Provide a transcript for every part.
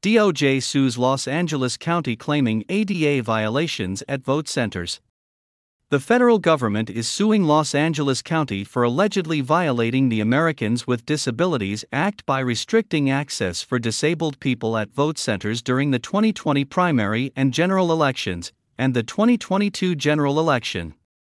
DOJ sues Los Angeles County claiming ADA violations at vote centers. The federal government is suing Los Angeles County for allegedly violating the Americans with Disabilities Act by restricting access for disabled people at vote centers during the 2020 primary and general elections, and the 2022 general election.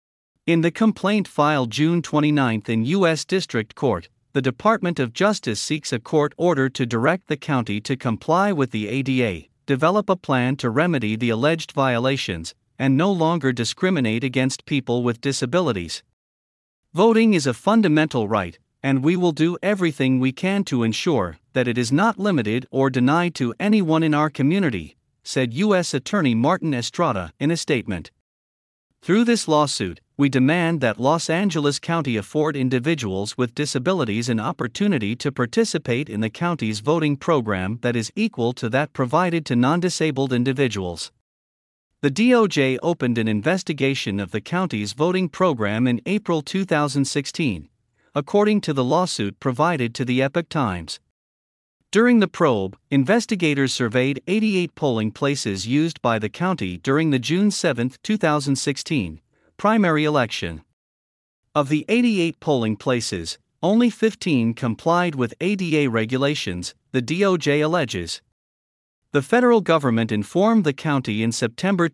In the complaint filed June 29 in U.S. District Court, the Department of Justice seeks a court order to direct the county to comply with the ADA, develop a plan to remedy the alleged violations, and no longer discriminate against people with disabilities. Voting is a fundamental right, and we will do everything we can to ensure that it is not limited or denied to anyone in our community, said U.S. Attorney Martin Estrada in a statement. Through this lawsuit, we demand that Los Angeles County afford individuals with disabilities an opportunity to participate in the county's voting program that is equal to that provided to non-disabled individuals. The DOJ opened an investigation of the county's voting program in April 2016, according to the lawsuit provided to the Epoch Times. During the probe, investigators surveyed 88 polling places used by the county during the June 7, 2016, primary election. Of the 88 polling places, only 15 complied with ADA regulations, the DOJ alleges. The federal government informed the county in September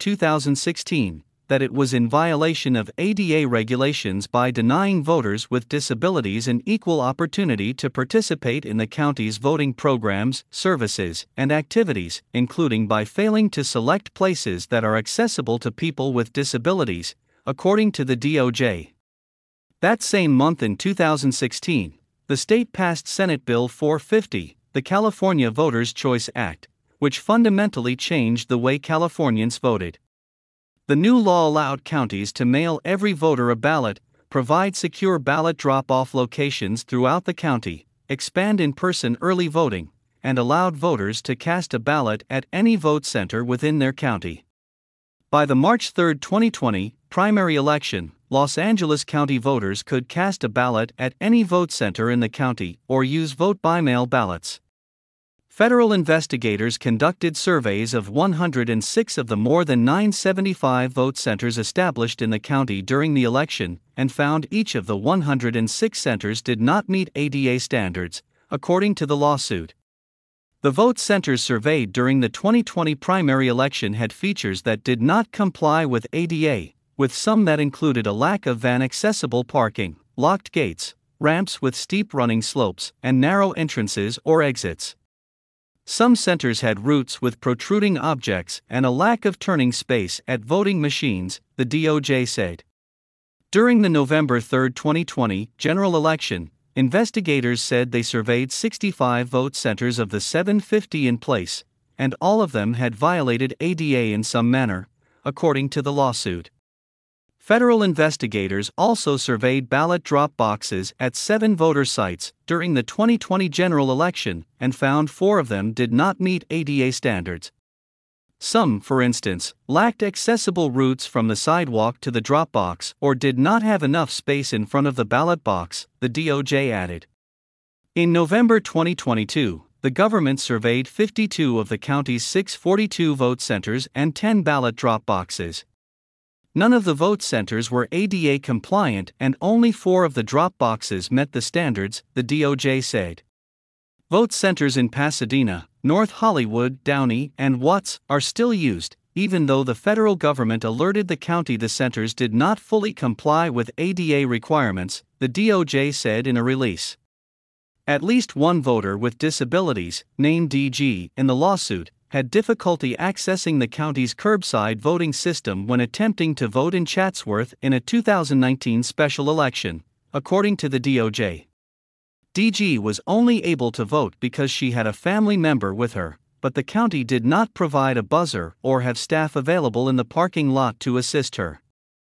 2016 that it was in violation of ADA regulations by denying voters with disabilities an equal opportunity to participate in the county's voting programs, services, and activities, including by failing to select places that are accessible to people with disabilities, according to the DOJ. That same month in 2016, the state passed Senate Bill 450, the California Voters' Choice Act, which fundamentally changed the way Californians voted. The new law allowed counties to mail every voter a ballot, provide secure ballot drop-off locations throughout the county, expand in-person early voting, and allowed voters to cast a ballot at any vote center within their county. By the March 3, 2020, primary election, Los Angeles County voters could cast a ballot at any vote center in the county or use vote-by-mail ballots. Federal investigators conducted surveys of 106 of the more than 975 vote centers established in the county during the election and found each of the 106 centers did not meet ADA standards, according to the lawsuit. The vote centers surveyed during the 2020 primary election had features that did not comply with ADA, with some that included a lack of van-accessible parking, locked gates, ramps with steep running slopes, and narrow entrances or exits. Some centers had routes with protruding objects and a lack of turning space at voting machines, the DOJ said. During the November 3, 2020, general election, investigators said they surveyed 65 vote centers of the 750 in place, and all of them had violated ADA in some manner, according to the lawsuit. Federal investigators also surveyed ballot drop boxes at 7 voter sites during the 2020 general election and found 4 of them did not meet ADA standards. Some, for instance, lacked accessible routes from the sidewalk to the drop box or did not have enough space in front of the ballot box, the DOJ added. In November 2022, the government surveyed 52 of the county's 642 vote centers and 10 ballot drop boxes. None of the vote centers were ADA compliant and only 4 of the drop boxes met the standards, the DOJ said. Vote centers in Pasadena, North Hollywood, Downey, and Watts are still used, even though the federal government alerted the county the centers did not fully comply with ADA requirements, the DOJ said in a release. At least one voter with disabilities, named DG in the lawsuit, had difficulty accessing the county's curbside voting system when attempting to vote in Chatsworth in a 2019 special election, according to the DOJ. DG was only able to vote because she had a family member with her, but the county did not provide a buzzer or have staff available in the parking lot to assist her.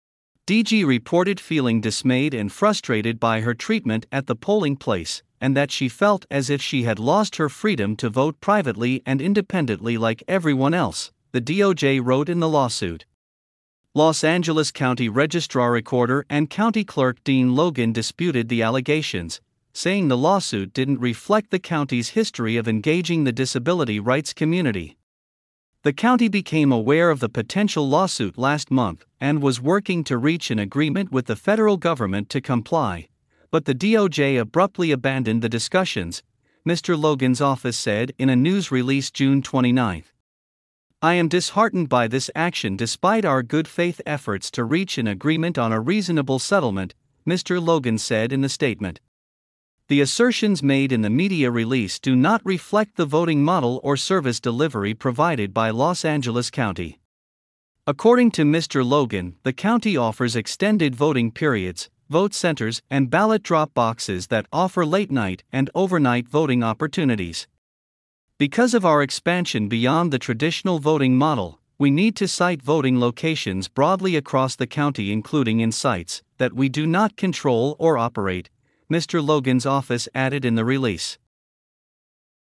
DG reported feeling dismayed and frustrated by her treatment at the polling place, and that she felt as if she had lost her freedom to vote privately and independently like everyone else, the DOJ wrote in the lawsuit. Los Angeles County Registrar Recorder and County Clerk Dean Logan disputed the allegations, saying the lawsuit didn't reflect the county's history of engaging the disability rights community. The county became aware of the potential lawsuit last month and was working to reach an agreement with the federal government to comply, but the DOJ abruptly abandoned the discussions, Mr. Logan's office said in a news release June 29. "I am disheartened by this action despite our good faith efforts to reach an agreement on a reasonable settlement," Mr. Logan said in the statement. The assertions made in the media release do not reflect the voting model or service delivery provided by Los Angeles County. According to Mr. Logan, the county offers extended voting periods, vote centers, and ballot drop boxes that offer late-night and overnight voting opportunities. "Because of our expansion beyond the traditional voting model, we need to site voting locations broadly across the county, including in sites that we do not control or operate," Mr. Logan's office added in the release.